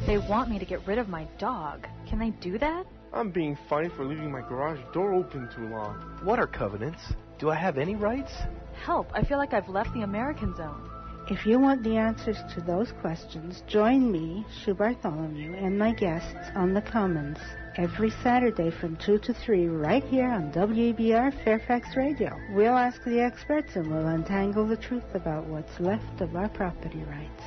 They want me to get rid of my dog. Can they do that? I'm being fined for leaving my garage door open too long. What are covenants? Do I have any rights? Help, I feel like I've left the American zone. If you want the answers to those questions, join me, Sue Bartholomew, and my guests on The Commons every Saturday from 2 to 3 right here on WABR Fairfax Radio. We'll ask the experts and we'll untangle the truth about what's left of our property rights.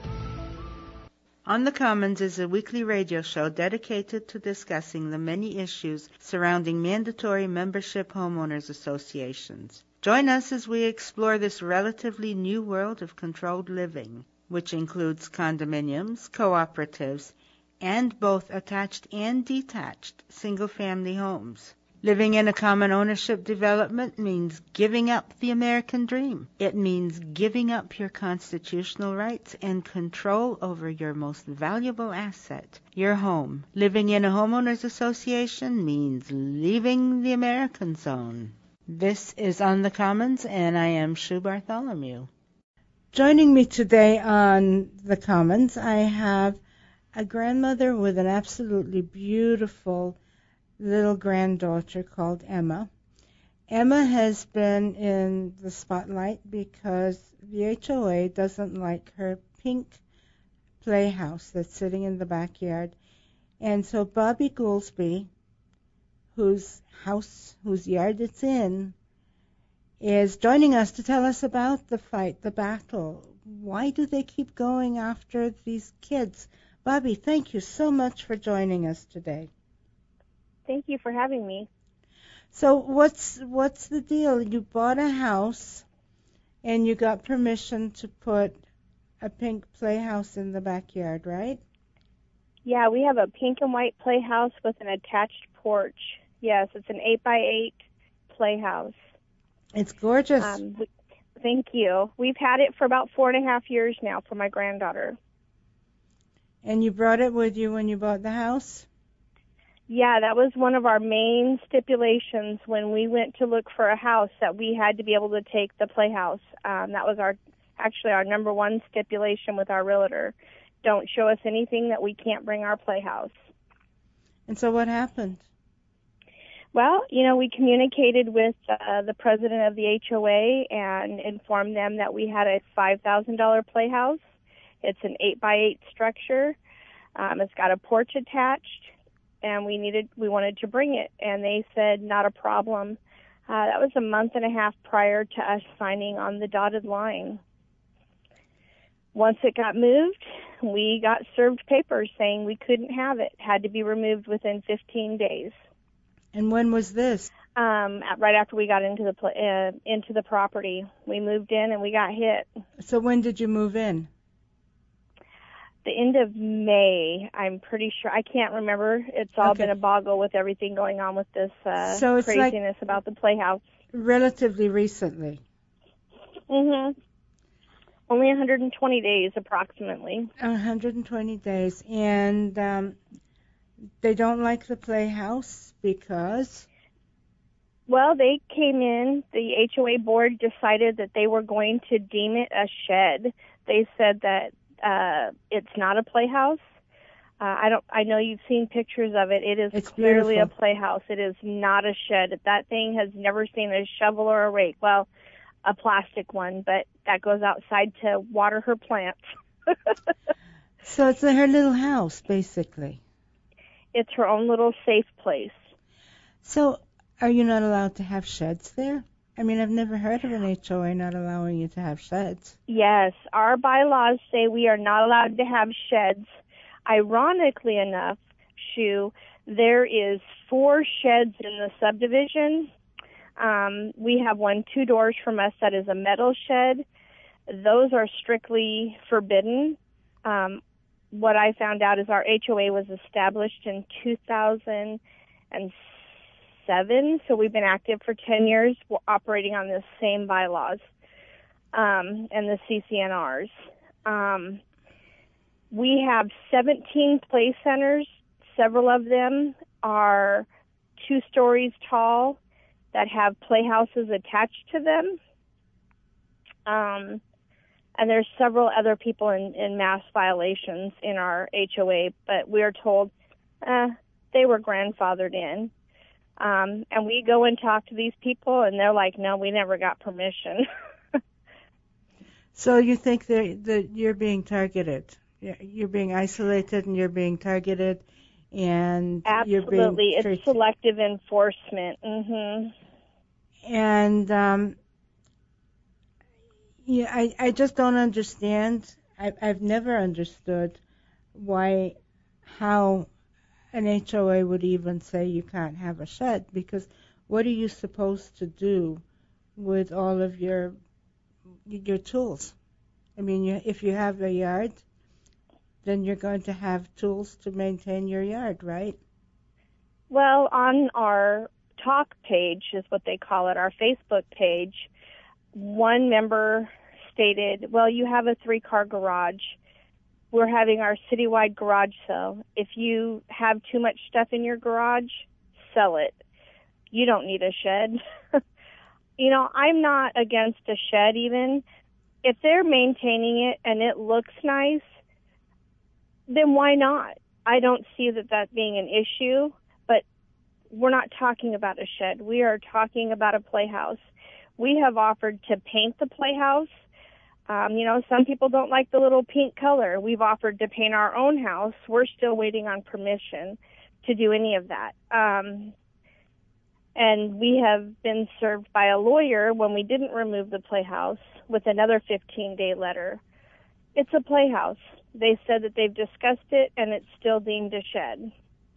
On the Commons is a weekly radio show dedicated to discussing the many issues surrounding mandatory membership homeowners associations. Join us as we explore this relatively new world of controlled living, which includes condominiums, cooperatives, and both attached and detached single-family homes. Living in a common ownership development means giving up the American dream. It means giving up your constitutional rights and control over your most valuable asset, your home. Living in a homeowners association means leaving the American zone. This is On the Commons, and I am Sue Bartholomew. Joining me today on the Commons, I have a grandmother with an absolutely beautiful little granddaughter called Emma. Emma has been in the spotlight because the HOA doesn't like her pink playhouse that's sitting in the backyard. And so Bobby Goolsby, whose yard it's in, is joining us to tell us about the fight, the battle. Why do they keep going after these kids? Bobby, thank you so much for joining us today. Thank you for having me. So what's the deal? You bought a house and you got permission to put a pink playhouse in the backyard, right? Yeah, we have a pink and white playhouse with an attached porch. Yes, it's an 8x8 playhouse. It's gorgeous. Thank you. We've had it for about 4.5 years now for my granddaughter. And you brought it with you when you bought the house? Yeah, that was one of our main stipulations when we went to look for a house, that we had to be able to take the playhouse. That was our number one stipulation with our realtor. Don't show us anything that we can't bring our playhouse. And so what happened? Well, we communicated with the president of the HOA and informed them that we had a $5,000 playhouse. It's an 8x8 structure. It's got a porch attached, and we wanted to bring it. And they said, not a problem. That was a month and a half prior to us signing on the dotted line. Once it got moved, we got served papers saying we couldn't have it. Had to be removed within 15 days. And when was this? Right after we got into the property. We moved in and we got hit. So when did you move in? The end of May, I'm pretty sure. I can't remember. It's all been a boggle with everything going on with this so it's craziness about the playhouse. Relatively recently. Mm-hmm. Only 120 days, approximately. 120 days. And they don't like the playhouse because? Well, they came in. The HOA board decided that they were going to deem it a shed. They said that it's not a playhouse. I know you've seen pictures of it. It's clearly beautiful. A playhouse. It is not a shed. That thing has never seen a shovel or a rake. Well, a plastic one, but that goes outside to water her plants. So it's her little house, basically. It's her own little safe place. So are you not allowed to have sheds there? I mean, I've never heard of an HOA not allowing you to have sheds. Yes, our bylaws say we are not allowed to have sheds. Ironically enough, Shu, there is 4 sheds in the subdivision. We have one 2 doors from us that is a metal shed. Those are strictly forbidden. What I found out is our HOA was established in 2007, so we've been active for 10 years. We're operating on the same bylaws and the CCNRs. We have 17 play centers. Several of them are 2 stories tall that have playhouses attached to them. And there's several other people in mass violations in our HOA, but we are told they were grandfathered in. And we go and talk to these people, and they're like, no, we never got permission. So you think that you're being targeted? You're being isolated and you're being targeted, and absolutely, you're being it's selective enforcement. Mm-hmm. And I just don't understand. I've never understood how an HOA would even say you can't have a shed, because what are you supposed to do with all of your tools? I mean, if you have a yard, then you're going to have tools to maintain your yard, right? Well, on our talk page is what they call it, our Facebook page, one member stated, well, you have a 3-car garage. We're having our citywide garage sale. If you have too much stuff in your garage, sell it. You don't need a shed. I'm not against a shed even. If they're maintaining it and it looks nice, then why not? I don't see that being an issue, but we're not talking about a shed. We are talking about a playhouse. We have offered to paint the playhouse. Some people don't like the little pink color. We've offered to paint our own house. We're still waiting on permission to do any of that. And we have been served by a lawyer when we didn't remove the playhouse with another 15-day letter. It's a playhouse. They said that they've discussed it, and it's still deemed a shed.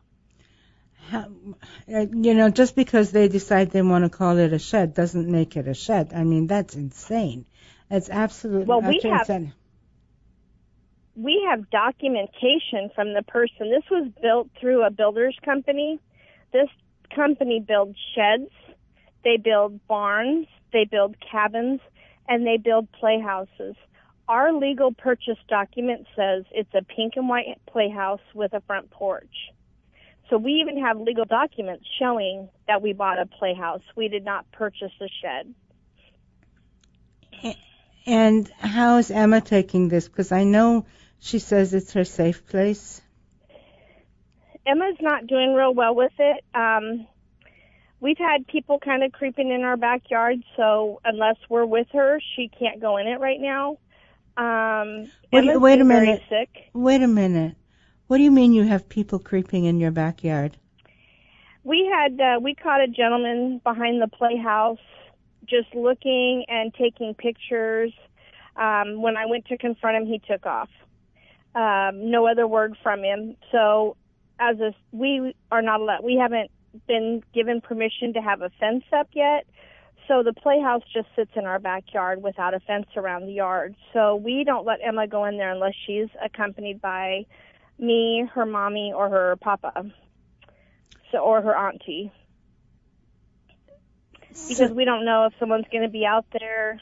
Just because they decide they want to call it a shed doesn't make it a shed. I mean, that's insane. That's absolutely insane. We have documentation from the person. This was built through a builder's company. This company builds sheds, they build barns, they build cabins, and they build playhouses. Our legal purchase document says it's a pink and white playhouse with a front porch. So we even have legal documents showing that we bought a playhouse. We did not purchase a shed. And how is Emma taking this? Because I know she says it's her safe place. Emma's not doing real well with it. We've had people kind of creeping in our backyard, so unless we're with her, she can't go in it right now. Wait a minute. Very sick. Wait a minute. What do you mean you have people creeping in your backyard? We caught a gentleman behind the playhouse just looking and taking pictures. When I went to confront him, he took off. No other word from him. So we are not allowed. We haven't been given permission to have a fence up yet. So the playhouse just sits in our backyard without a fence around the yard. So we don't let Emma go in there unless she's accompanied by me, her mommy, or her papa, or her auntie. Because we don't know if someone's going to be out there.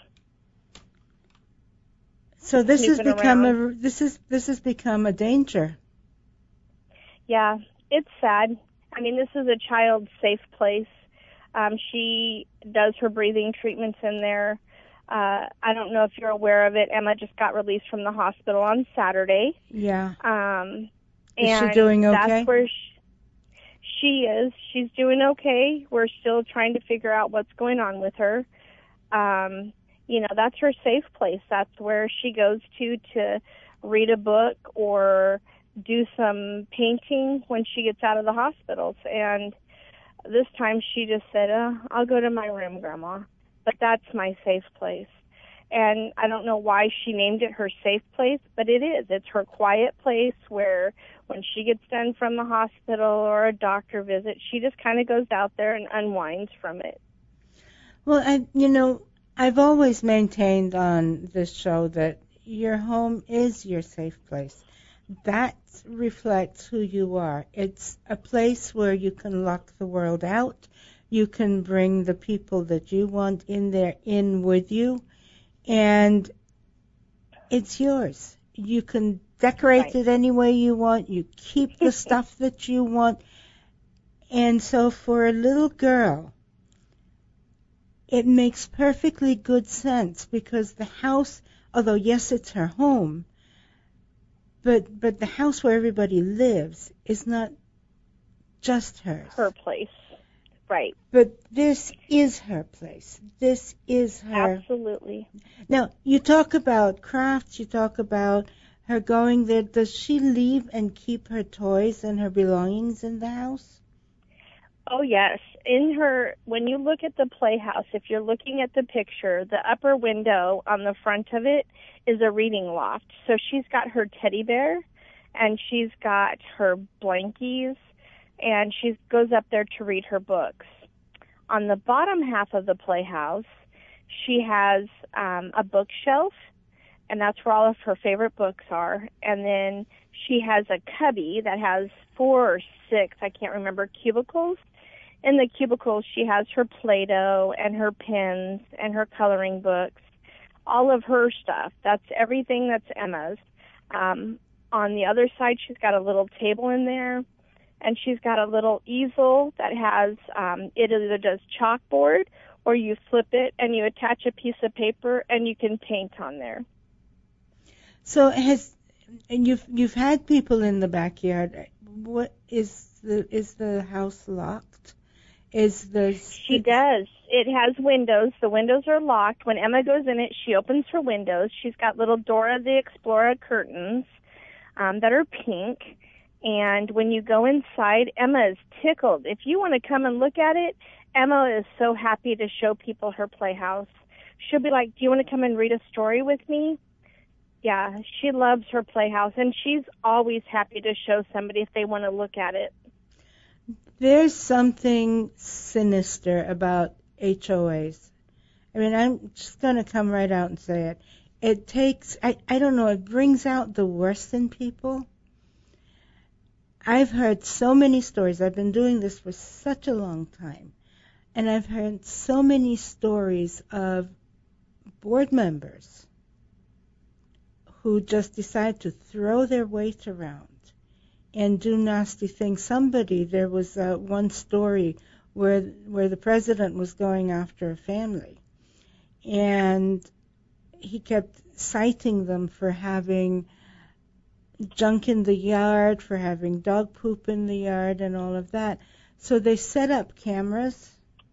So this has become a danger. Yeah, it's sad. I mean, this is a child's safe place. She does her breathing treatments in there. I don't know if you're aware of it. Emma just got released from the hospital on Saturday. Yeah. Is she doing okay? That's where she is. She's doing okay. We're still trying to figure out what's going on with her. That's her safe place. That's where she goes to read a book or do some painting when she gets out of the hospitals. And this time she just said, I'll go to my room, Grandma. But that's my safe place. And I don't know why she named it her safe place, but it is. It's her quiet place where when she gets done from the hospital or a doctor visit, she just kind of goes out there and unwinds from it. Well, I've always maintained on this show that your home is your safe place. That reflects who you are. It's a place where you can lock the world out. You can bring the people that you want in with you, and it's yours. You can decorate it any way you want. You keep the stuff that you want. And so for a little girl, it makes perfectly good sense, because the house although yes, it's her home, but the house where everybody lives is not just hers. Her place. Right. But this is her place. This is her. Absolutely. Now, you talk about crafts, you talk about her going there. Does she leave and keep her toys and her belongings in the house? Oh, yes. When you look at the playhouse, if you're looking at the picture, the upper window on the front of it is a reading loft. So she's got her teddy bear, and she's got her blankies, and she goes up there to read her books. On the bottom half of the playhouse, she has a bookshelf, and that's where all of her favorite books are. And then she has a cubby that has 4 or 6, I can't remember, cubicles. In the cubicles, she has her Play-Doh and her pens and her coloring books, all of her stuff. That's everything that's Emma's. On the other side, she's got a little table in there, and she's got a little easel that has, it either does chalkboard, or you flip it and you attach a piece of paper and you can paint on there. So you've had people in the backyard. What is the house locked? She does. It has windows. The windows are locked. When Emma goes in it, she opens her windows. She's got little Dora the Explorer curtains that are pink. And when you go inside, Emma is tickled. If you want to come and look at it, Emma is so happy to show people her playhouse. She'll be like, do you want to come and read a story with me? Yeah, she loves her playhouse, and she's always happy to show somebody if they want to look at it. There's something sinister about HOAs. I mean, I'm just going to come right out and say it. It takes, I don't know, it brings out the worst in people. I've heard so many stories. I've been doing this for such a long time. And I've heard so many stories of board members who just decide to throw their weight around and do nasty things. There was one story where the president was going after a family, and he kept citing them for having junk in the yard, for having dog poop in the yard and all of that. So they set up cameras,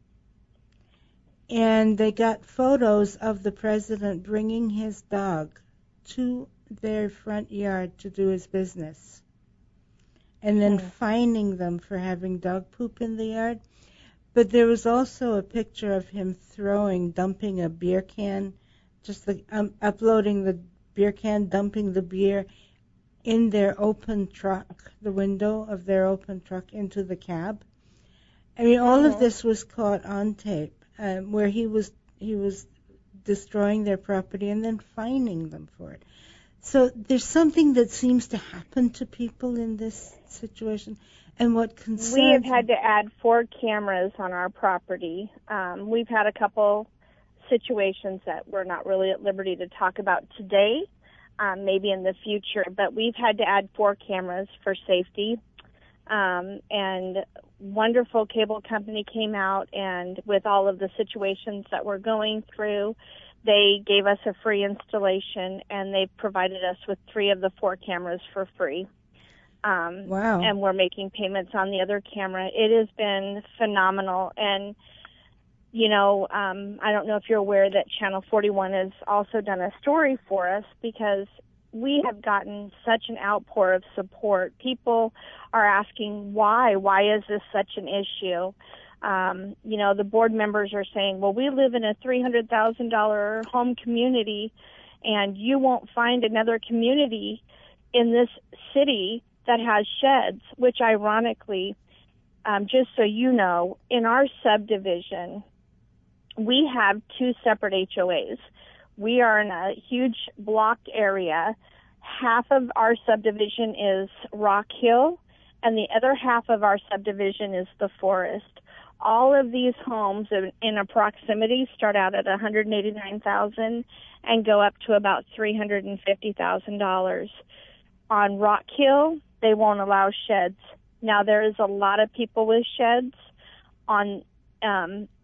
and they got photos of the president bringing his dog to their front yard to do his business, and then fining them for having dog poop in the yard. But there was also a picture of him dumping a beer can, uploading the beer can, dumping the beer in their open truck, the window of their open truck into the cab. I mean, all of this was caught on tape, where he was destroying their property and then fining them for it. So there's something that seems to happen to people in this situation, and what concerns we have had to add 4 cameras on our property. We've had a couple situations that we're not really at liberty to talk about today, maybe in the future, but we've had to add 4 cameras for safety. And wonderful cable company came out, and with all of the situations that we're going through, they gave us a free installation, and they provided us with 3 of the 4 cameras for free. Wow. And we're making payments on the other camera. It has been phenomenal. And, you know, I don't know if you're aware that Channel 41 has also done a story for us, because we have gotten such an outpour of support. People are asking why. Why is this such an issue? You know, the board members are saying, well, we live in a $300,000 home community, and you won't find another community in this city that has sheds, which ironically, just so you know, in our subdivision, we have 2 separate HOAs. We are in a huge blocked area. Half of our subdivision is Rock Hill, and the other half of our subdivision is the forest. All of these homes in a proximity start out at $189,000 and go up to about $350,000. On Rock Hill, they won't allow sheds. Now, there is a lot of people with sheds on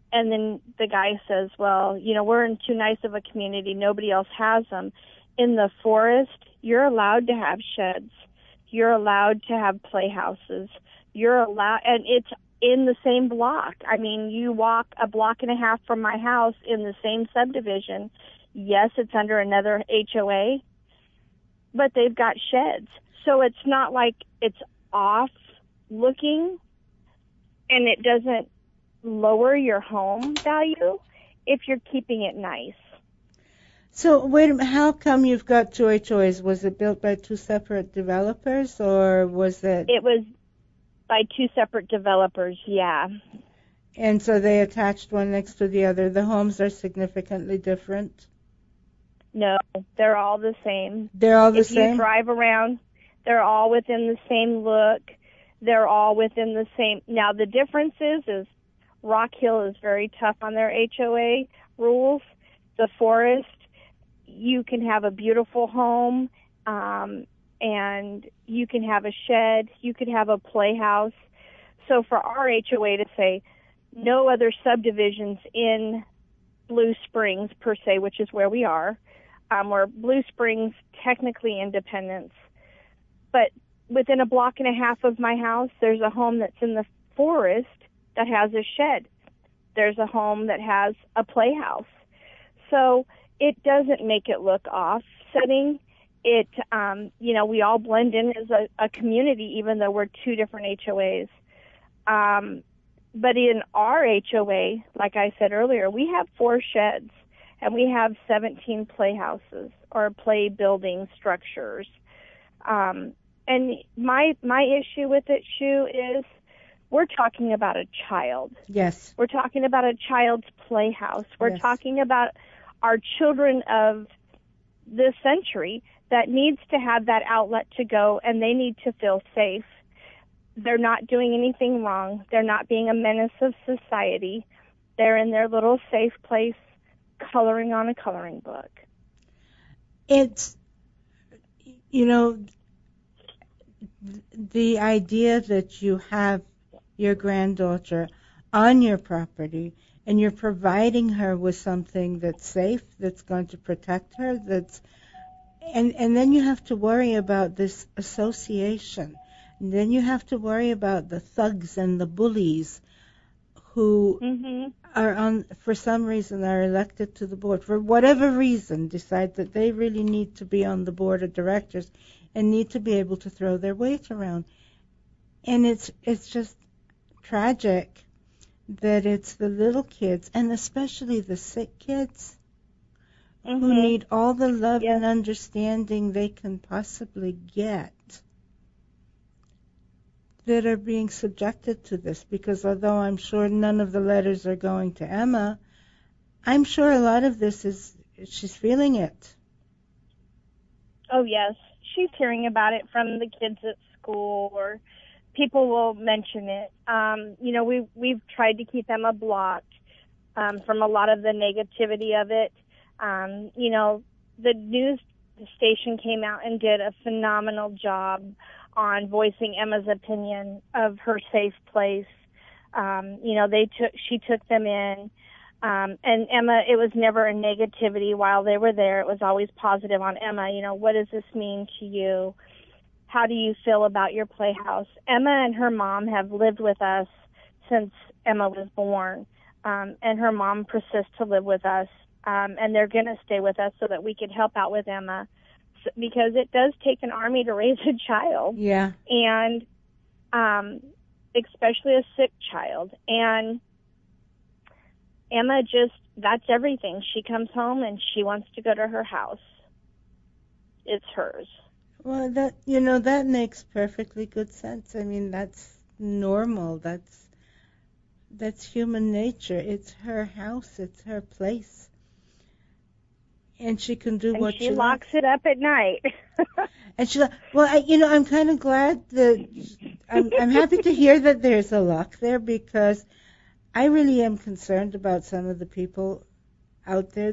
And then the guy says, well, we're in too nice of a community. Nobody else has them. In the forest, you're allowed to have sheds. You're allowed to have playhouses. You're allowed, and it's in the same block. I mean, you walk a block and a half from my house in the same subdivision. Yes, it's under another HOA, but they've got sheds. So it's not like it's off looking, and it doesn't lower your home value if you're keeping it nice. So wait a minute, how come you've got two HOAs? Was it built by two separate developers, or was it? It was by two separate developers, yeah. And so they attached one next to the other. The homes are significantly different? No, they're all the same. They're all the same? If you same? drive around, they're all within the same look. They're all within the same. Now, the difference is Rock Hill is very tough on their HOA rules. The Forest, you can have a beautiful home, and you can have a shed, you could have a playhouse. So for our HOA to say no other subdivisions in Blue Springs per se, which is where we are, we're Blue Springs, technically Independence, but within a block and a half of my house, there's a home that's in the forest that has a shed. There's a home that has a playhouse. So it doesn't make it look offsetting. It, we all blend in as a community, even though we're two different HOAs. But in our HOA, like I said earlier, we have 4 sheds, and we have 17 playhouses or play building structures. And my issue with it, Shu, is we're talking about a child. Yes. We're talking about a child's playhouse. We're talking about our children of this century that needs to have that outlet to go, and they need to feel safe. They're not doing anything wrong. They're not being a menace of society. They're in their little safe place coloring on a coloring book. It's, the idea that you have your granddaughter on your property and you're providing her with something that's safe, that's going to protect her, and then you have to worry about this association. And then you have to worry about the thugs and the bullies who are for some reason are elected to the board, for whatever reason, decide that they really need to be on the board of directors and need to be able to throw their weight around. And it's just tragic that it's the little kids, and especially the sick kids, who need all the love and understanding they can possibly get, that are being subjected to this. Because although I'm sure none of the letters are going to Emma, I'm sure a lot of this she's feeling it. Oh, yes. She's hearing about it from the kids at school, or people will mention it. We've tried to keep Emma blocked from a lot of the negativity of it. The news station came out and did a phenomenal job on voicing Emma's opinion of her safe place. She took them in, and Emma, it was never a negativity while they were there. It was always positive on Emma. What does this mean to you? How do you feel about your playhouse? Emma and her mom have lived with us since Emma was born, and her mom persists to live with us, and they're going to stay with us so that we can help out with Emma, because it does take an army to raise a child. Yeah. And especially a sick child. And Emma that's everything. She comes home and she wants to go to her house. It's hers. Well, that makes perfectly good sense. I mean, that's normal. That's human nature. It's her house. It's her place. And she can do what she locks it up at night. And I'm kind of glad that I'm happy to hear that there's a lock there, because I really am concerned about some of the people out there.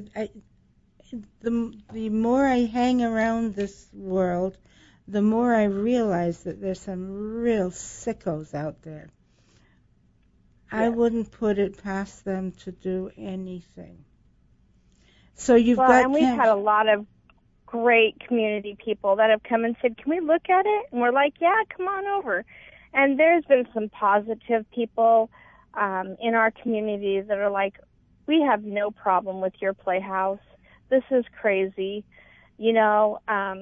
The more I hang around this world, the more I realize that there's some real sickos out there I wouldn't put it past them to do anything. So you've got... Well, and we've had a lot of great community people that have come and said, can we look at it? And we're like, yeah, come on over. And there's been some positive people in our community that are like, we have no problem with your playhouse. This is crazy, you know,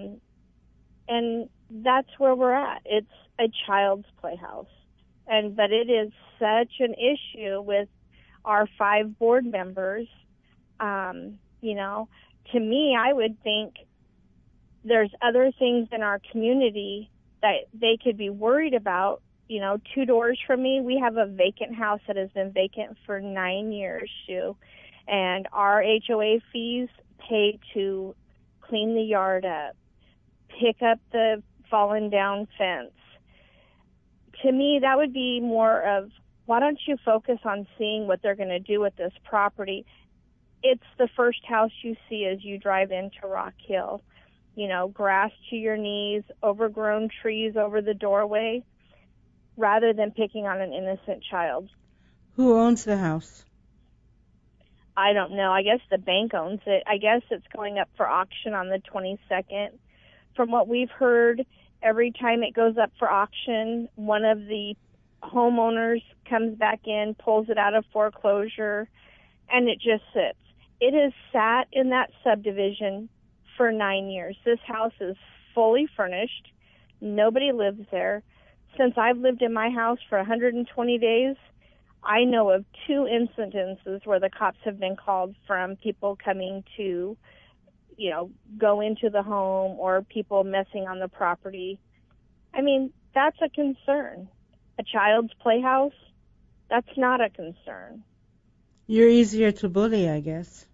and that's where we're at. It's a child's playhouse. But it is such an issue with our 5 board members. You know, to me, I would think there's other things in our community that they could be worried about. You know, 2 doors from me, we have a vacant house that has been vacant for 9 years, Sue. And our HOA fees pay to clean the yard up, pick up the fallen down fence. To me, that would be more of, why don't you focus on seeing what they're going to do with this property? It's the first house you see as you drive into Rock Hill. You know, grass to your knees, overgrown trees over the doorway, rather than picking on an innocent child. Who owns the house? I don't know. I guess the bank owns it. I guess it's going up for auction on the 22nd. From what we've heard, every time it goes up for auction, one of the homeowners comes back in, pulls it out of foreclosure, and it just sits. It has sat in that subdivision for 9 years. This house is fully furnished. Nobody lives there. Since I've lived in my house for 120 days, I know of 2 incidences where the cops have been called from people coming to, you know, go into the home or people messing on the property. I mean, that's a concern. A child's playhouse, that's not a concern. You're easier to bully, I guess.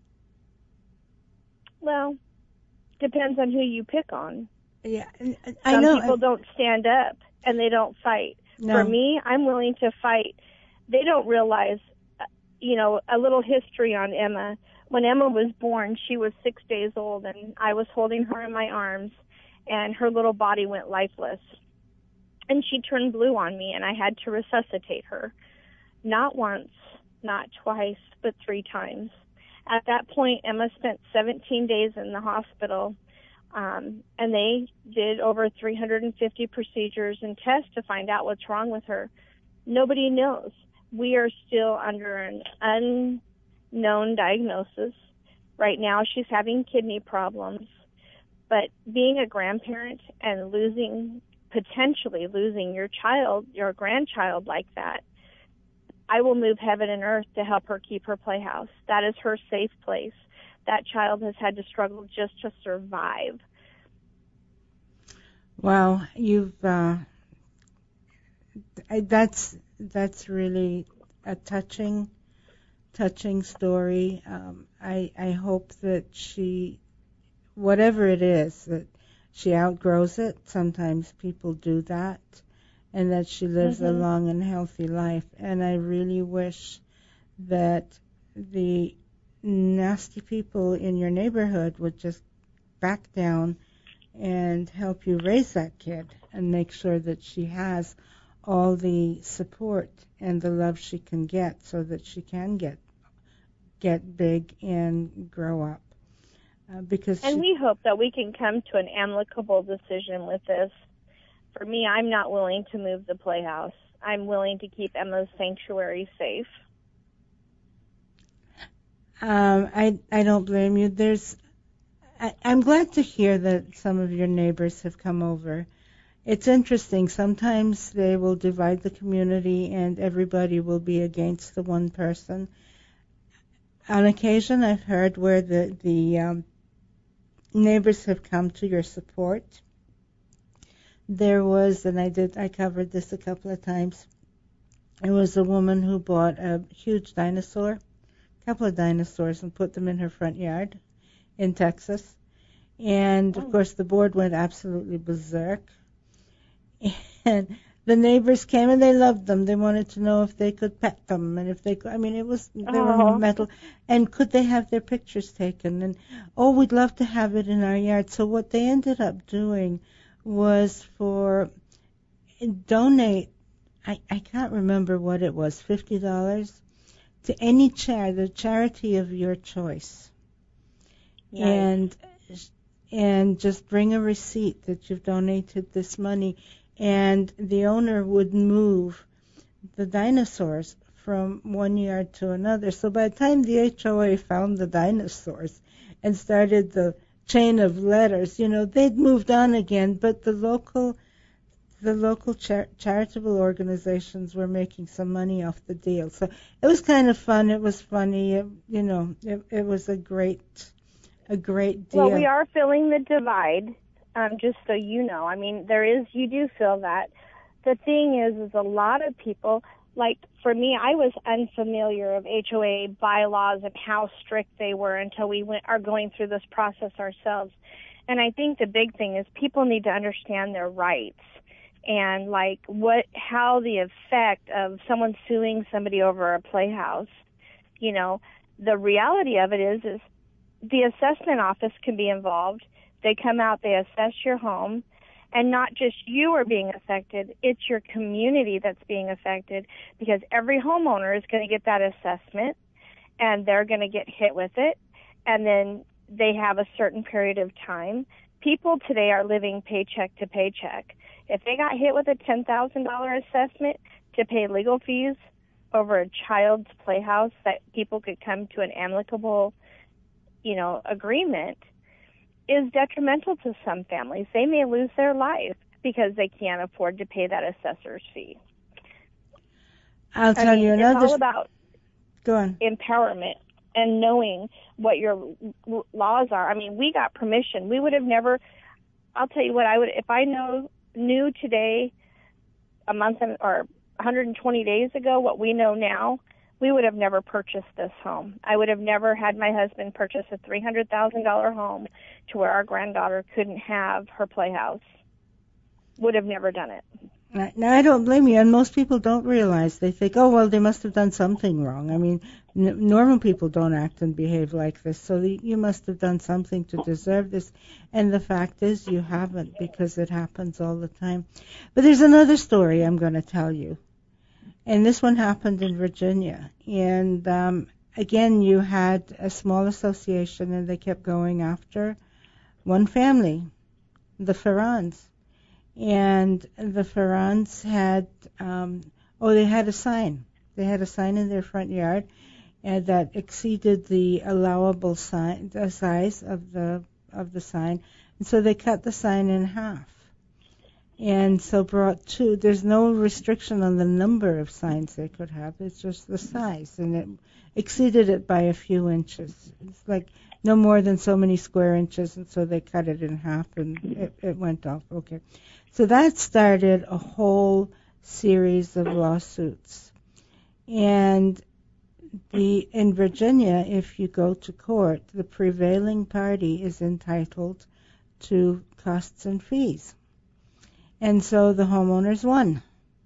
Well, depends on who you pick on. Yeah, I know. Some people don't stand up and they don't fight. No. For me, I'm willing to fight. They don't realize, you know, a little history on Emma. When Emma was born, she was 6 days old, and I was holding her in my arms, and her little body went lifeless. And she turned blue on me, and I had to resuscitate her. Not once, not twice, but 3 times. At that point, Emma spent 17 days in the hospital, and they did over 350 procedures and tests to find out what's wrong with her. Nobody knows. We are still under an unknown diagnosis. Right now, she's having kidney problems. But being a grandparent and potentially losing your child, your grandchild like that, I will move heaven and earth to help her keep her playhouse. That is her safe place. That child has had to struggle just to survive. Wow, you've that's really a touching story. I hope that she, whatever it is, that she outgrows it. Sometimes people do that. And that she lives a long and healthy life. And I really wish that the nasty people in your neighborhood would just back down and help you raise that kid and make sure that she has all the support and the love she can get so that she can get big and grow up. We hope that we can come to an amicable decision with this. For me, I'm not willing to move the playhouse. I'm willing to keep Emma's sanctuary safe. I don't blame you. I'm glad to hear that some of your neighbors have come over. It's interesting. Sometimes they will divide the community and everybody will be against the one person. On occasion, I've heard where the neighbors have come to your support. There was, and I covered this a couple of times, it was a woman who bought a huge dinosaur, a couple of dinosaurs, and put them in her front yard in Texas. And, of course, the board went absolutely berserk. And the neighbors came and they loved them. They wanted to know if they could pet them and if they could, they were metal. And could they have their pictures taken? And, we'd love to have it in our yard. So what they ended up doing was donate I can't remember what it was, $50 to any the charity of your choice. Nice. And just bring a receipt that you've donated this money, and the owner would move the dinosaurs from one yard to another. So by the time the HOA found the dinosaurs and started the chain of letters, they'd moved on again, but the local charitable organizations were making some money off the deal. So it was kind of fun. It was funny. It was a great deal. Well, we are feeling the divide, just so you know. I mean, you do feel that. The thing is a lot of people, like for me, I was unfamiliar of HOA bylaws and how strict they were until we are going through this process ourselves. And I think the big thing is people need to understand their rights and how the effect of someone suing somebody over a playhouse. The reality of it is the assessment office can be involved. They come out, they assess your home, and not just you are being affected, it's your community that's being affected, because every homeowner is going to get that assessment, and they're going to get hit with it, and then they have a certain period of time. People today are living paycheck to paycheck. If they got hit with a $10,000 assessment to pay legal fees over a child's playhouse that people could come to an amicable agreement, is detrimental to some families. They may lose their life because they can't afford to pay that assessor's fee. I'll tell you another. It's all about Go on. Empowerment and knowing what your laws are. I mean, we got permission. We would have never. I'll tell you what I would if I knew today, a month or 120 days ago, what we know now. We would have never purchased this home. I would have never had my husband purchase a $300,000 home to where our granddaughter couldn't have her playhouse. Would have never done it. Now, I don't blame you, and most people don't realize. They think, oh, well, they must have done something wrong. I mean, normal people don't act and behave like this, so you must have done something to deserve this. And the fact is you haven't, because it happens all the time. But there's another story I'm going to tell you. And this one happened in Virginia. And again, you had a small association, and they kept going after one family, the Ferrans. And the Ferrans had, they had a sign. They had a sign in their front yard that exceeded the allowable size of the sign. And so they cut the sign in half. And so brought two. There's no restriction on the number of signs they could have. It's just the size, and it exceeded it by a few inches. It's like no more than so many square inches, and so they cut it in half, and it went off. Okay, so that started a whole series of lawsuits. And in Virginia, if you go to court, the prevailing party is entitled to costs and fees. And so the homeowners won.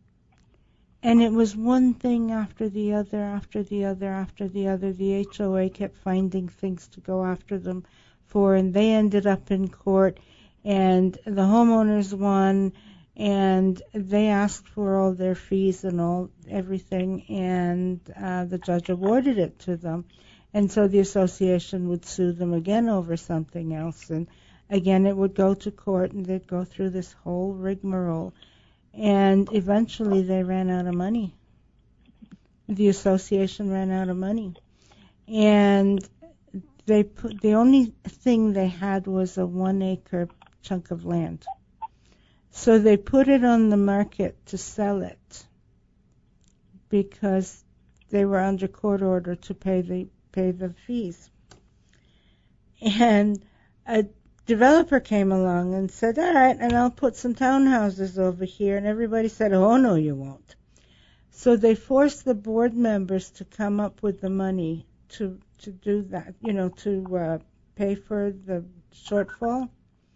And it was one thing after the other, after the other, after the other. The HOA kept finding things to go after them for, and they ended up in court, and the homeowners won, and they asked for all their fees and everything, and the judge awarded it to them. And so the association would sue them again over something else, and again, it would go to court, and they'd go through this whole rigmarole. And eventually they ran out of money. The association ran out of money. And the only thing they had was a 1-acre chunk of land. So they put it on the market to sell it because they were under court order to pay the fees. And a developer came along and said, all right, and I'll put some townhouses over here. And everybody said, oh, no, you won't. So they forced the board members to come up with the money to do that, to pay for the shortfall.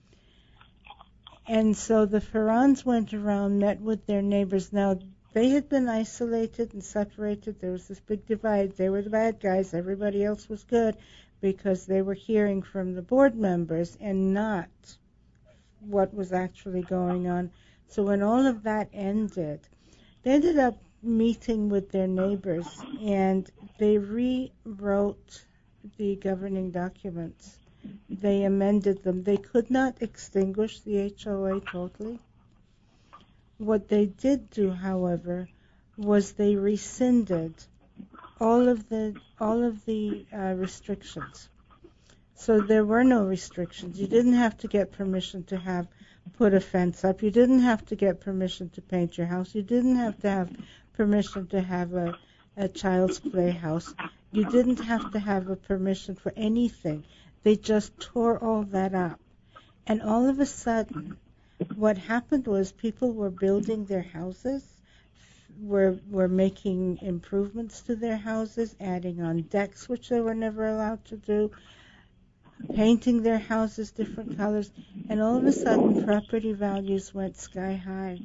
And so the Ferrans went around, met with their neighbors. Now, they had been isolated and separated. There was this big divide. They were the bad guys. Everybody else was good, because they were hearing from the board members and not what was actually going on. So when all of that ended, They ended up meeting with their neighbors, and they rewrote the governing documents. They amended them. They could not extinguish the HOA totally. What they did do, however, was they rescinded all of the restrictions. So there were no restrictions. You didn't have to get permission to put a fence up. You didn't have to get permission to paint your house. You didn't have to have permission to have a child's playhouse. You didn't have to have a permission for anything. They just tore all that up. And all of a sudden, what happened was people were building their houses, were making improvements to their houses, adding on decks, which they were never allowed to do, painting their houses different colors, and all of a sudden property values went sky high.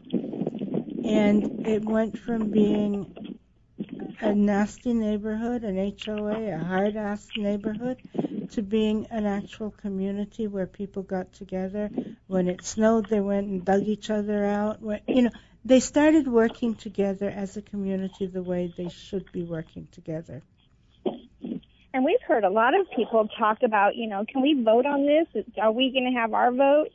And it went from being a nasty neighborhood, an HOA, a hard-ass neighborhood, to being an actual community where people got together. When it snowed, they went and dug each other out. They started working together as a community the way they should be working together. And we've heard a lot of people talk about, can we vote on this? Are we going to have our vote?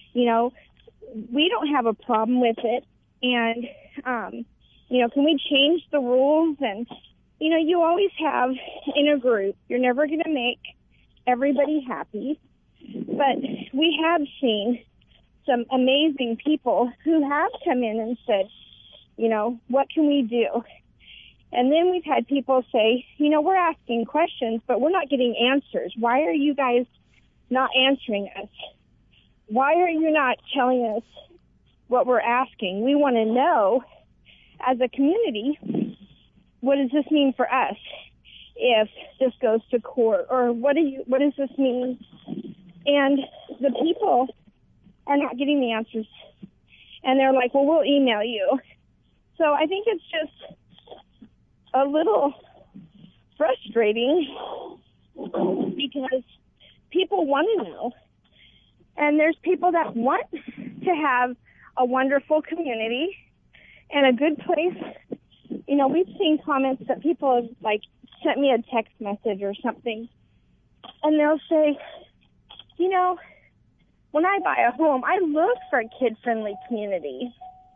We don't have a problem with it. And, can we change the rules? And, you always have in a group, you're never going to make everybody happy. But we have seen some amazing people who have come in and said, what can we do? And then we've had people say, we're asking questions, but we're not getting answers. Why are you guys not answering us? Why are you not telling us what we're asking? We want to know, as a community, what does this mean for us if this goes to court? Or what does this mean? And the people are not getting the answers. And they're like, well, we'll email you. So I think it's just a little frustrating because people want to know. And there's people that want to have a wonderful community and a good place. We've seen comments that people have, sent me a text message or something, and they'll say, when I buy a home, I look for a kid-friendly community.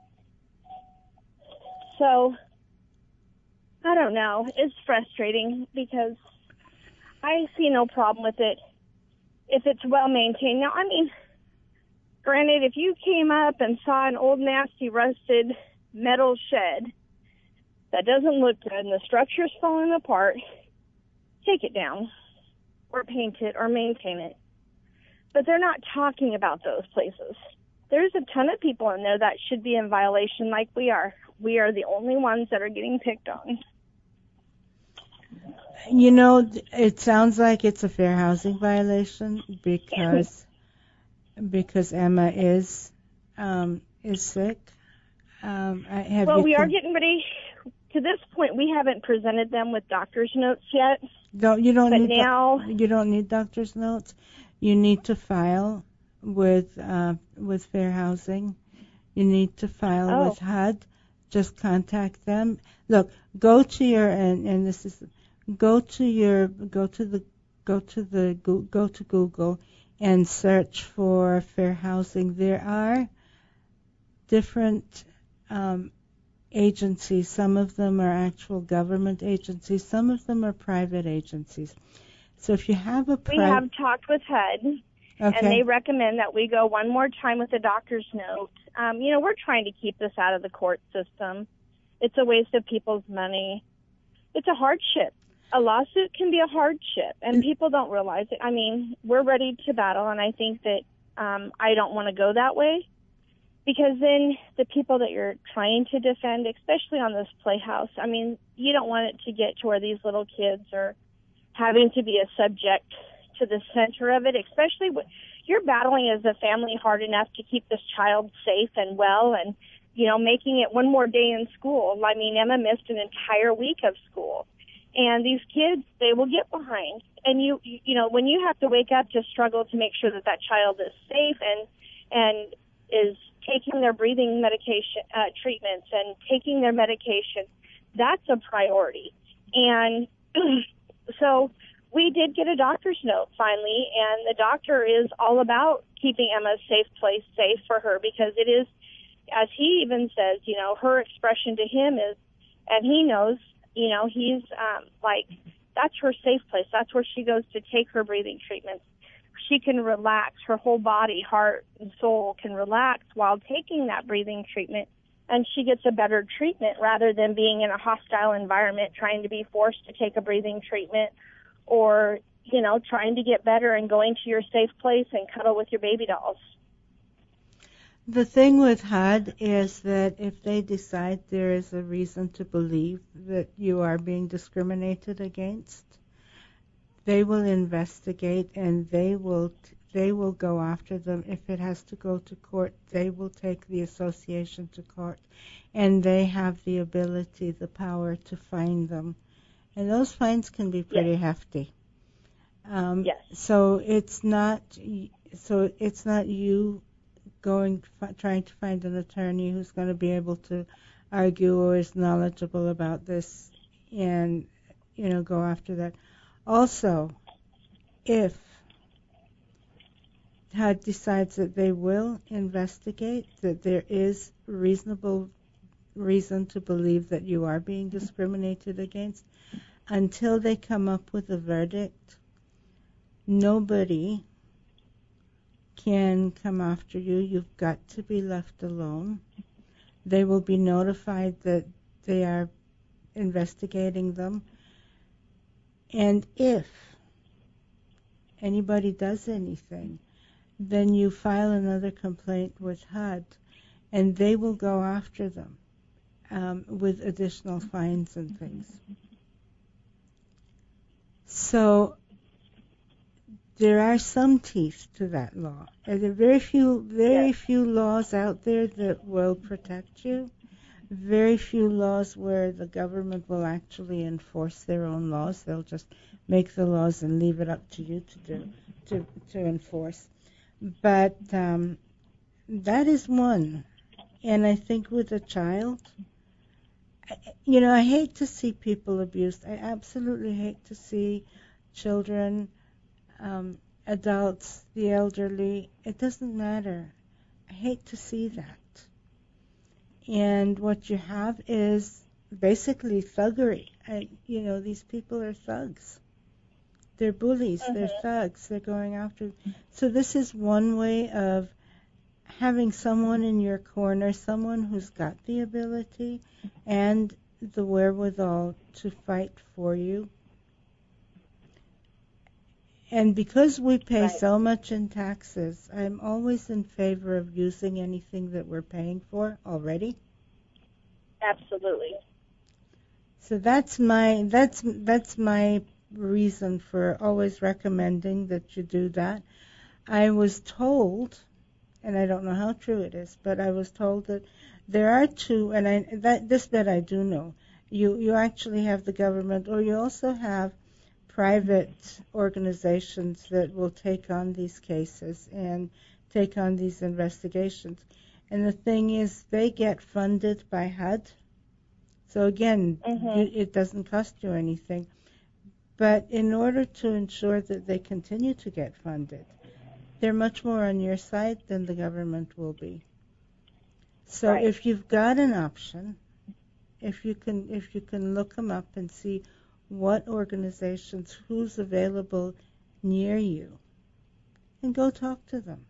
So I don't know. It's frustrating because I see no problem with it if it's well maintained. Now, granted, if you came up and saw an old, nasty, rusted metal shed that doesn't look good and the structure's falling apart, take it down or paint it or maintain it. But they're not talking about those places. There's a ton of people in there that should be in violation like we are. We are the only ones that are getting picked on. It sounds like it's a fair housing violation because Emma is sick. We are getting ready. To this point, we haven't presented them with doctor's notes yet. You don't need doctor's notes. You need to file with Fair Housing. You need to file with HUD. Just contact them. Look, go to Google and search for Fair Housing. There are different agencies. Some of them are actual government agencies. Some of them are private agencies. So if you have we have talked with HUD, and they recommend that we go one more time with a doctor's note. We're trying to keep this out of the court system. It's a waste of people's money. It's a hardship. A lawsuit can be a hardship, and people don't realize it. We're ready to battle, and I think that I don't want to go that way, because then the people that you're trying to defend, especially on this playhouse, you don't want it to get to where these little kids are having to be a subject to the center of it, especially when you're battling as a family hard enough to keep this child safe and well and, making it one more day in school. Emma missed an entire week of school. And these kids, they will get behind. And when you have to wake up to struggle to make sure that child is safe and is taking their breathing medication treatments and taking their medication. That's a priority. And so we did get a doctor's note finally, and the doctor is all about keeping Emma's safe place safe for her, because it is, as he even says, you know, her expression to him is, and he knows, you know, he's like, that's her safe place. That's where she goes to take her breathing treatments. She can relax. Her whole body, heart, and soul can relax while taking that breathing treatment, and she gets a better treatment rather than being in a hostile environment trying to be forced to take a breathing treatment, or, you know, trying to get better and going to your safe place and cuddle with your baby dolls. The thing with HUD is that if they decide there is a reason to believe that you are being discriminated against, they will investigate, and they will go after them. If it has to go to court, they will take the association to court, and they have the ability, the power to fine them. And those fines can be pretty hefty. Yes. So it's not you trying to find an attorney who's going to be able to argue or is knowledgeable about this and, you know, go after that. Also, if HUD decides that they will investigate, that there is reasonable reason to believe that you are being discriminated against, until they come up with a verdict, nobody can come after you. You've got to be left alone. They will be notified that they are investigating them. And if anybody does anything, then you file another complaint with HUD, and they will go after them with additional fines and things. So there are some teeth to that law. And there are very few laws out there that will protect you. Very few laws where the government will actually enforce their own laws. They'll just make the laws and leave it up to you to enforce. But that is one. And I think with a child, you know, I hate to see people abused. I absolutely hate to see children, adults, the elderly. It doesn't matter. I hate to see that. And what you have is basically thuggery. You know, these people are thugs. They're bullies. Mm-hmm. They're thugs. They're going after. So this is one way of having someone in your corner, someone who's got the ability and the wherewithal to fight for you. And because we pay so much in taxes, I'm always in favor of using anything that we're paying for already. Absolutely. So that's my reason for always recommending that you do that. I was told, and I don't know how true it is, but I was told that there are two, and this bit I do know. You actually have the government, or you also have private organizations that will take on these cases and take on these investigations. And the thing is, they get funded by HUD. So again, it doesn't cost you anything. But in order to ensure that they continue to get funded, they're much more on your side than the government will be. So if you've got an option, if you can look them up and see what organizations, who's available near you, and go talk to them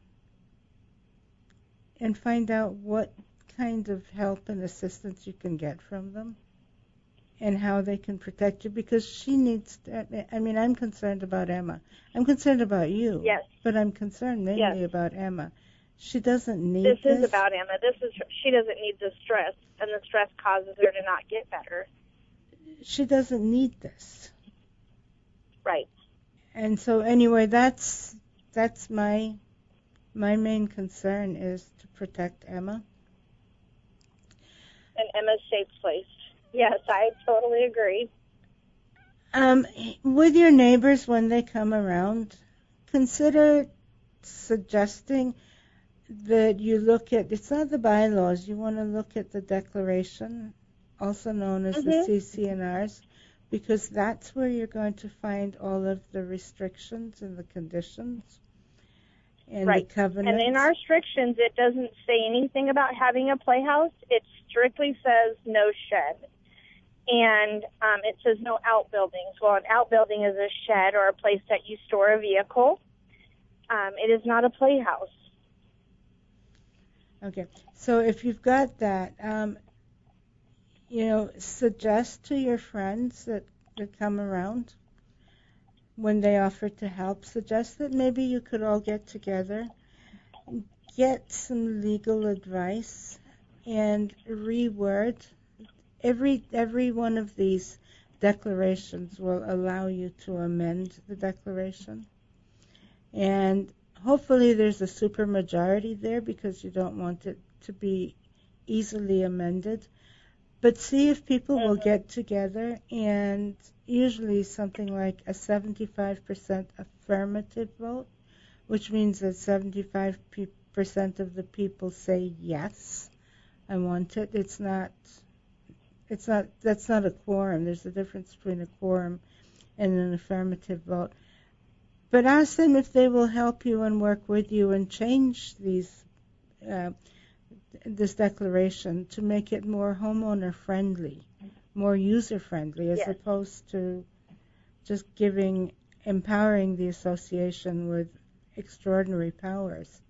and find out what kind of help and assistance you can get from them and how they can protect you, because she needs to, I mean, I'm concerned about Emma. I'm concerned about you. Yes. But I'm concerned mainly about Emma. She doesn't need this. This is about Emma. She doesn't need the stress, and the stress causes her to not get better. She doesn't need this. Right. And so anyway, that's my main concern, is to protect Emma. And Emma's safe place. Yes, I totally agree. With your neighbors, when they come around, consider suggesting that you look at, it's not the bylaws, you want to look at the declaration, also known as the CC&Rs, because that's where you're going to find all of the restrictions and the conditions and the covenants. And in our restrictions, it doesn't say anything about having a playhouse. It strictly says no shed. And it says no outbuildings. Well, an outbuilding is a shed or a place that you store a vehicle. It is not a playhouse. Okay, so if you've got that, suggest to your friends that come around when they offer to help, suggest that maybe you could all get together, get some legal advice, and reword. Every one of these declarations will allow you to amend the declaration. And hopefully there's a supermajority there because you don't want it to be easily amended. But see if people will get together, and usually something like a 75% affirmative vote, which means that 75% of the people say yes, I want it. That's not a quorum. There's a difference between a quorum and an affirmative vote. But ask them if they will help you and work with you and change this declaration to make it more homeowner friendly, more user friendly, as opposed to just empowering the association with extraordinary powers.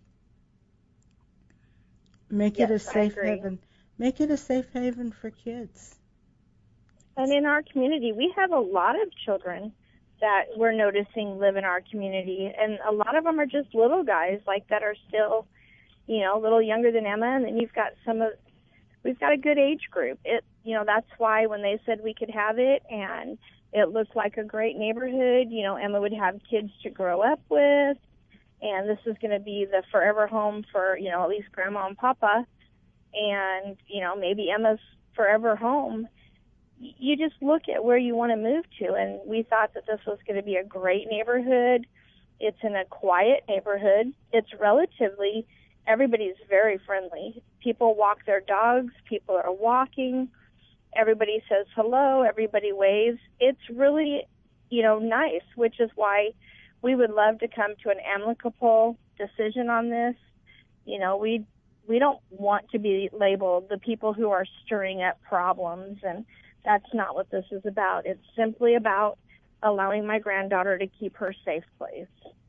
Make it a safe haven. Make it a safe haven for kids. And in our community, we have a lot of children that we're noticing live in our community, and a lot of them are just little guys that are still, a little younger than Emma, and then we've got a good age group. That's why when they said we could have it, and it looked like a great neighborhood, Emma would have kids to grow up with, and this is going to be the forever home for, at least Grandma and Papa, and, maybe Emma's forever home. You just look at where you want to move to, and we thought that this was going to be a great neighborhood. It's in a quiet neighborhood. It's everybody's very friendly. People walk their dogs. People are walking. Everybody says hello. Everybody waves. It's really, nice, which is why we would love to come to an amicable decision on this. We don't want to be labeled the people who are stirring up problems, and that's not what this is about. It's simply about allowing my granddaughter to keep her safe place.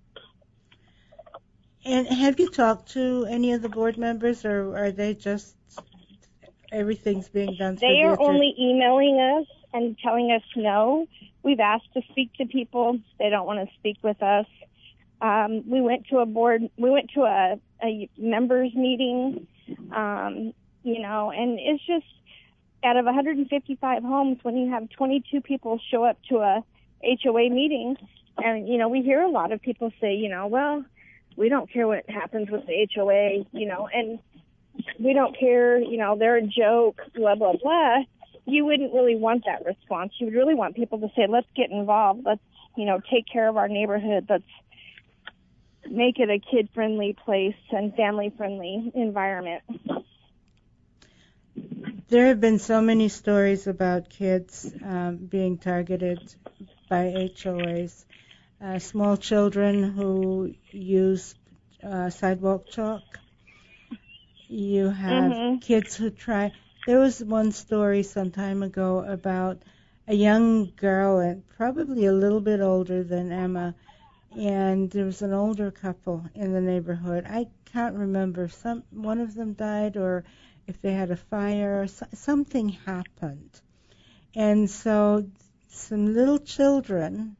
And have you talked to any of the board members, or are they just everything's being done through They are only emailing us and telling us no. We've asked to speak to people. They don't want to speak with us. We went to a members meeting, and it's just out of 155 homes, when you have 22 people show up to a HOA meeting, and, we hear a lot of people say, well, we don't care what happens with the HOA, and we don't care, they're a joke, blah, blah, blah. You wouldn't really want that response. You would really want people to say, let's get involved. Let's, take care of our neighborhood. Let's make it a kid-friendly place and family-friendly environment. There have been so many stories about kids being targeted by HOAs. Small children who use sidewalk chalk. You have kids who try. There was one story some time ago about a young girl, and probably a little bit older than Emma, and there was an older couple in the neighborhood. I can't remember. One of them died, or if they had a fire, or something happened. And so some little children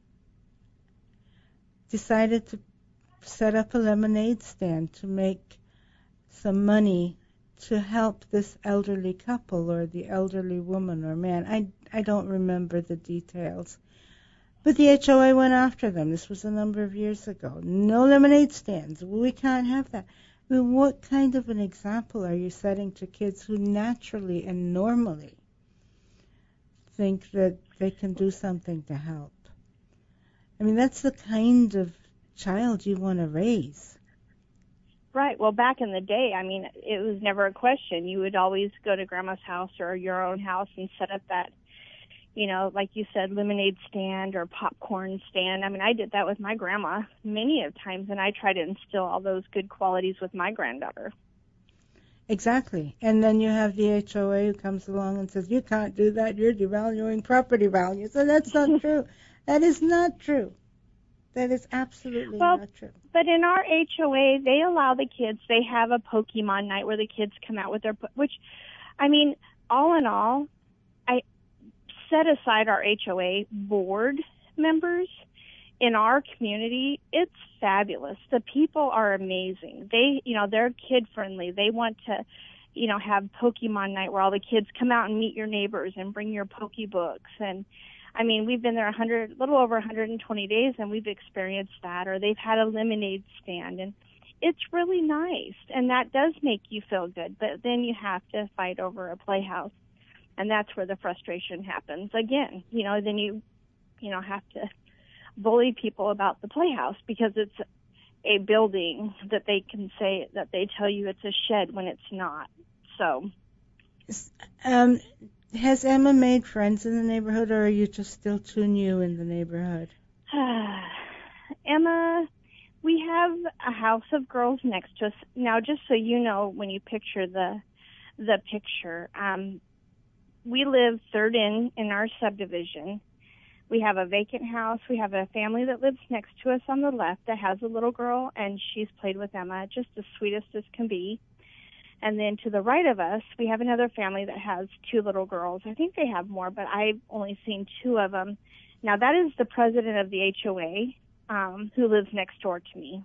decided to set up a lemonade stand to make some money to help this elderly couple, or the elderly woman or man. I don't remember the details. But the HOA went after them. This was a number of years ago. No lemonade stands. We can't have that. I mean, what kind of an example are you setting to kids who naturally and normally think that they can do something to help? I mean, that's the kind of child you want to raise. Right. Well, back in the day, I mean, it was never a question. You would always go to Grandma's house or your own house and set up that, you know, like you said, lemonade stand or popcorn stand. I mean, I did that with my grandma many of times, and I try to instill all those good qualities with my granddaughter. Exactly. And then you have the HOA who comes along and says, you can't do that, you're devaluing property values. And that's not true. That is not true. That is absolutely not true. But in our HOA, they allow the kids, they have a Pokemon night where the kids come out with their, which, I mean, all in all, I set aside our HOA board members. In our community, it's fabulous. The people are amazing. They, you know, they're kid friendly. They want to, you know, have Pokemon night where all the kids come out and meet your neighbors and bring your Pokebooks. And I mean, we've been there a little over 120 days, and we've experienced that. Or they've had a lemonade stand, and it's really nice. And that does make you feel good. But then you have to fight over a playhouse, and that's where the frustration happens again. You know, then you know, have to bully people about the playhouse because it's a building that they can say that they tell you it's a shed when it's not. So, has Emma made friends in the neighborhood, or are you just still too new in the neighborhood? Emma, we have a house of girls next to us. Now, just so you know, when you picture the picture, we live third in our subdivision. We have a vacant house. We have a family that lives next to us on the left that has a little girl, and she's played with Emma, just the sweetest as can be. And then to the right of us, we have another family that has two little girls. I think they have more, but I've only seen two of them. Now, that is the president of the HOA who lives next door to me.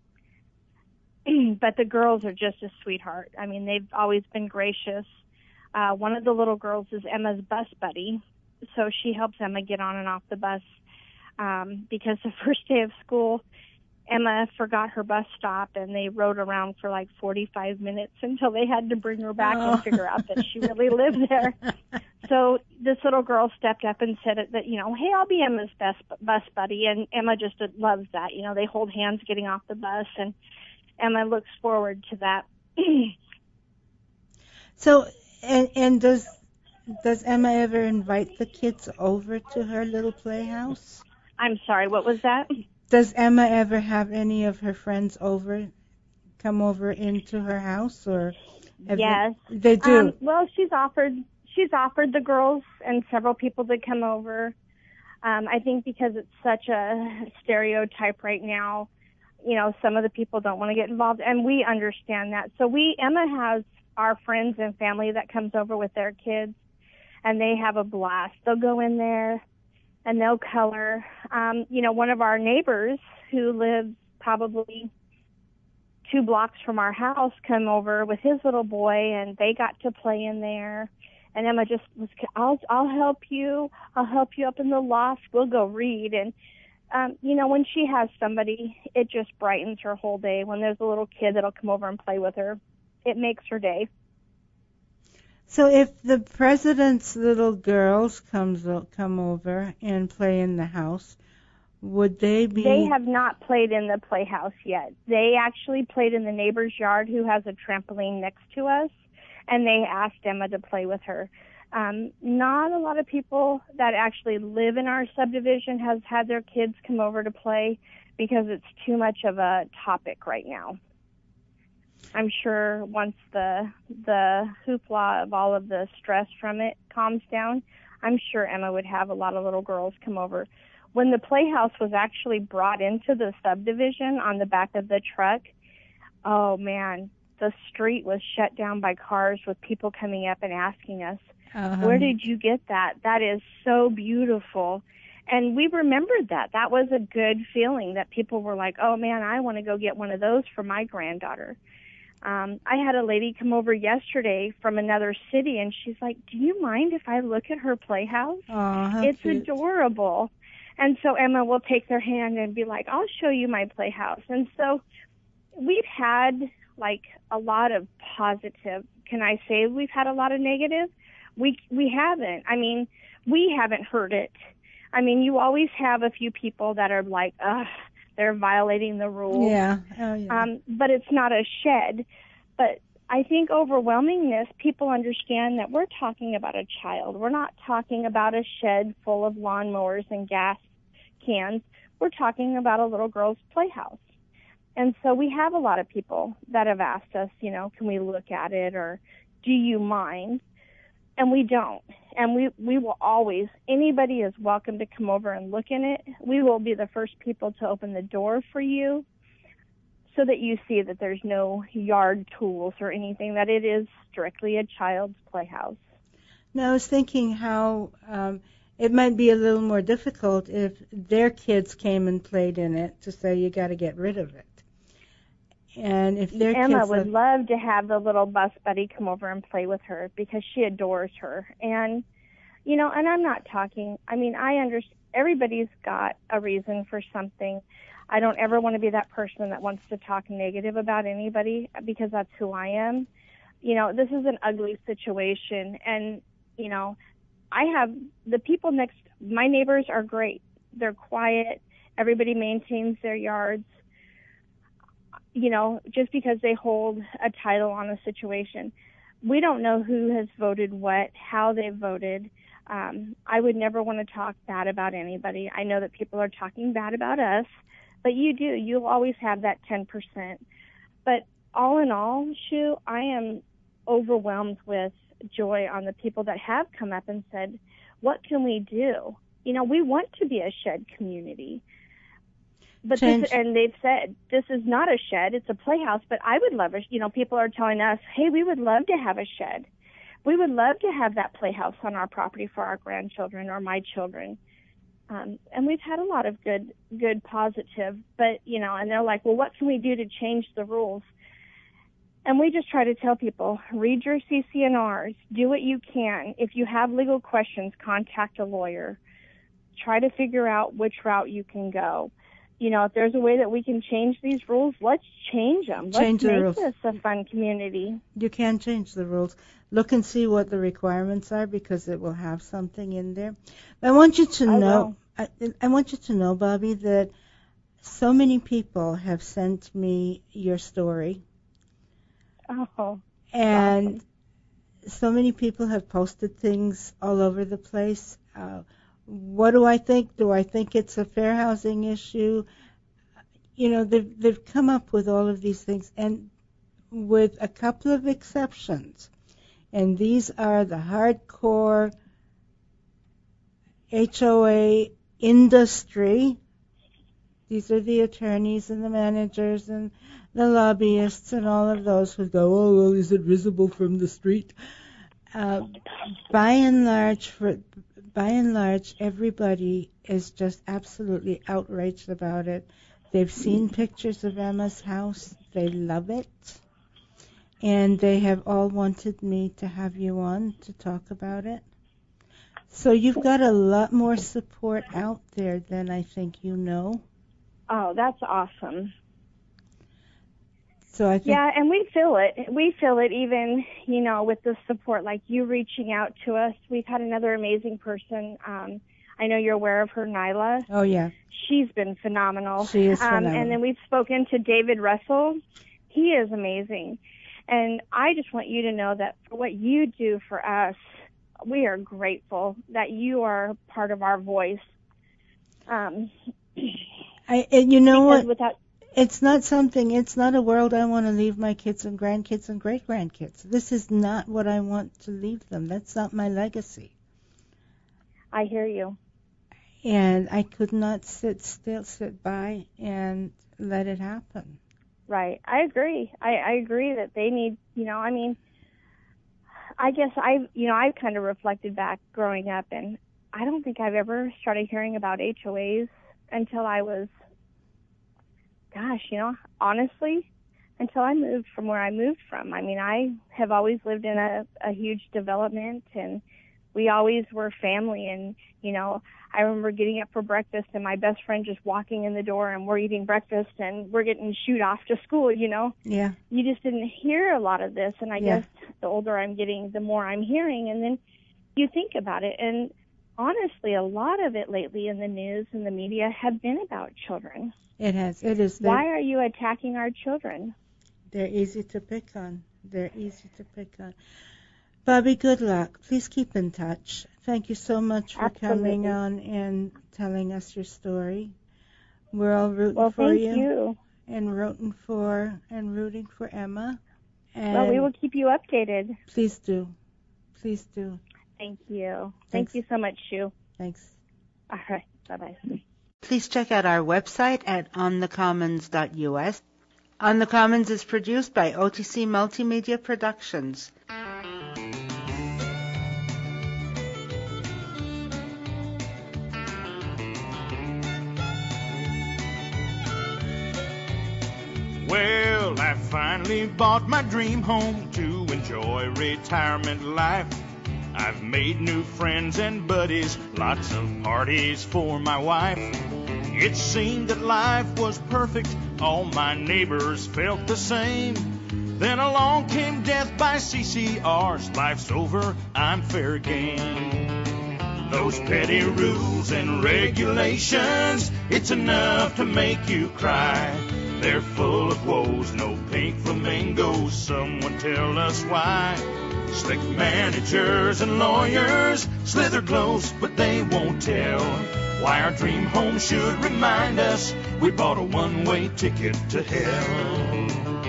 But the girls are just a sweetheart. I mean, they've always been gracious. One of the little girls is Emma's bus buddy. So she helps Emma get on and off the bus because the first day of school, Emma forgot her bus stop, and they rode around for like 45 minutes until they had to bring her back and figure out that she really lived there. So this little girl stepped up and said that, you know, hey, I'll be Emma's bus buddy, and Emma just loves that. You know, they hold hands getting off the bus, and Emma looks forward to that. So, and does Emma ever invite the kids over to her little playhouse? I'm sorry, what was that? Does Emma ever have any of her friends come over into her house, or? Yes. They do? Well, she's offered the girls and several people to come over. I think because it's such a stereotype right now, you know, some of the people don't want to get involved, and we understand that. So Emma has our friends and family that comes over with their kids, and they have a blast. They'll go in there and they'll color. You know, one of our neighbors who lives probably 2 blocks from our house come over with his little boy, and they got to play in there. And Emma just was, I'll help you. I'll help you up in the loft. We'll go read. And, you know, when she has somebody, it just brightens her whole day. When there's a little kid that'll come over and play with her, it makes her day. So if the president's little girls come over and play in the house, would they be... They have not played in the playhouse yet. They actually played in the neighbor's yard who has a trampoline next to us, and they asked Emma to play with her. Not a lot of people that actually live in our subdivision has had their kids come over to play because it's too much of a topic right now. I'm sure once the hoopla of all of the stress from it calms down, I'm sure Emma would have a lot of little girls come over. When the playhouse was actually brought into the subdivision on the back of the truck, oh man, the street was shut down by cars with people coming up and asking us, where did you get that? That is so beautiful. And we remembered that. That was a good feeling that people were like, oh man, I want to go get one of those for my granddaughter. I had a lady come over yesterday from another city, and she's like, do you mind if I look at her playhouse? It's cute. Adorable. And so Emma will take their hand and be like, I'll show you my playhouse. And so we've had, like, a lot of positive. Can I say we've had a lot of negative? We haven't. I mean, we haven't heard it. I mean, you always have a few people that are like, ugh, they're violating the rules. Yeah. Oh, yeah. But it's not a shed. But I think overwhelmingness, people understand that we're talking about a child. We're not talking about a shed full of lawnmowers and gas cans. We're talking about a little girl's playhouse. And so we have a lot of people that have asked us, you know, can we look at it, or do you mind? And we don't. And we will always, anybody is welcome to come over and look in it. We will be the first people to open the door for you so that you see that there's no yard tools or anything, that it is strictly a child's playhouse. Now, I was thinking how it might be a little more difficult if their kids came and played in it to say you got to get rid of it. And if their Emma kids would love to have the little bus buddy come over and play with her because she adores her. And, you know, and I'm not talking, I mean, I understand everybody's got a reason for something. I don't ever want to be that person that wants to talk negative about anybody because that's who I am. You know, this is an ugly situation. And, you know, I have the people my neighbors are great. They're quiet. Everybody maintains their yards. You know, just because they hold a title on a situation. We don't know who has voted what, how they voted. I would never want to talk bad about anybody. I know that people are talking bad about us, but you'll always have that 10%. But all in all, Shu, I am overwhelmed with joy on the people that have come up and said, what can we do? You know, we want to be a shed community. But and they've said, this is not a shed, it's a playhouse, but I would love it. You know, people are telling us, hey, we would love to have a shed. We would love to have that playhouse on our property for our grandchildren or my children. And we've had a lot of good positive, but, you know, and they're like, well, what can we do to change the rules? And we just try to tell people, read your CC&Rs, do what you can. If you have legal questions, contact a lawyer. Try to figure out which route you can go. You know, if there's a way that we can change these rules, let's change them. Let's make this a fun community. You can change the rules. Look and see what the requirements are because it will have something in there. I want you to know, I want you to know, Bobby, that so many people have sent me your story. Oh. And so many people have posted things all over the place. What do I think? Do I think it's a fair housing issue? You know, they've come up with all of these things, and with a couple of exceptions, and these are the hardcore HOA industry. These are the attorneys and the managers and the lobbyists and all of those who go, oh, well, is it visible from the street? By and large, everybody is just absolutely outraged about it. They've seen pictures of Emma's house. They love it. And they have all wanted me to have you on to talk about it. So you've got a lot more support out there than I think you know. Oh, that's awesome. So I think, yeah, and we feel it. We feel it even, you know, with the support, like you reaching out to us. We've had another amazing person. I know you're aware of her, Nyla. Oh, yeah. She's been phenomenal. She is phenomenal. And then we've spoken to David Russell. He is amazing. And I just want you to know that for what you do for us, we are grateful that you are part of our voice. You know what? Without, it's not a world I want to leave my kids and grandkids and great-grandkids. This is not what I want to leave them. That's not my legacy. I hear you. And I could not sit by and let it happen. Right. I agree. I agree that they need, you know, I mean, I guess I've kind of reflected back growing up, and I don't think I've ever started hearing about HOAs until I was, gosh, you know, honestly, until I moved from where I moved from. I mean, I have always lived in a huge development, and we always were family. And, you know, I remember getting up for breakfast and my best friend just walking in the door, and we're eating breakfast and we're getting shooed off to school, you know. Yeah. You just didn't hear a lot of this. And I guess the older I'm getting, the more I'm hearing. And then you think about it. And honestly, a lot of it lately in the news and the media have been about children. It has. It is. Why are you attacking our children? They're easy to pick on. Bobby, good luck. Please keep in touch. Thank you so much for coming on and telling us your story. We're all rooting for you. Thank you. And rooting for Emma. And well, we will keep you updated. Please do. Thank you. Thank you so much, Shu. Thanks. All right. Bye-bye. Please check out our website at onthecommons.us. On the Commons is produced by OTC Multimedia Productions. Well, I finally bought my dream home to enjoy retirement life. I've made new friends and buddies, lots of parties for my wife. It seemed that life was perfect, all my neighbors felt the same. Then along came death by CCRs, life's over, I'm fair game. Those petty rules and regulations, it's enough to make you cry. They're full of woes, no pink flamingos, someone tell us why. Slick managers and lawyers slither close, but they won't tell why our dream home should remind us we bought a one-way ticket to hell.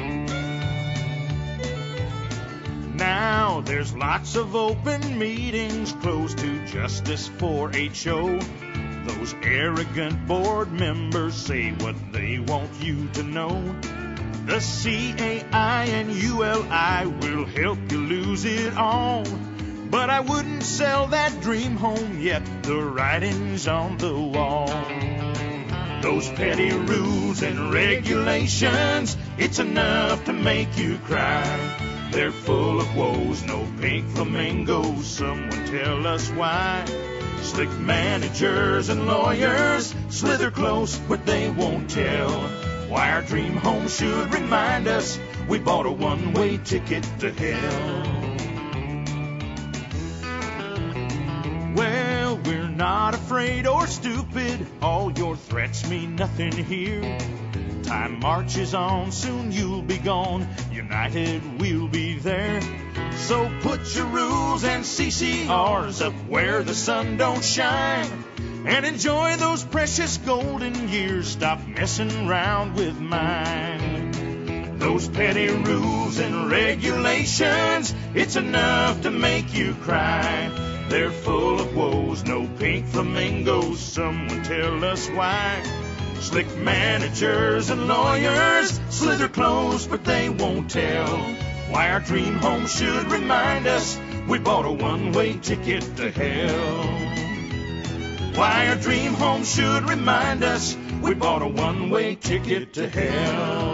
Now there's lots of open meetings closed to justice for HO. Those arrogant board members say what they want you to know. The CAI and ULI will help you lose it all. But I wouldn't sell that dream home yet, the writing's on the wall. Those petty rules and regulations, it's enough to make you cry. They're full of woes, no pink flamingos, someone tell us why. Slick managers and lawyers slither close, but they won't tell why our dream home should remind us we bought a one-way ticket to hell. Well, we're not afraid or stupid, all your threats mean nothing here. Time marches on, soon you'll be gone, united we'll be there. So put your rules and CCRs up where the sun don't shine, and enjoy those precious golden years, stop messing around with mine. Those petty rules and regulations, it's enough to make you cry. They're full of woes, no pink flamingos, someone tell us why. Slick managers and lawyers slither close, but they won't tell why our dream home should remind us we bought a one-way ticket to hell. Why our dream home should remind us we bought a one-way ticket to hell.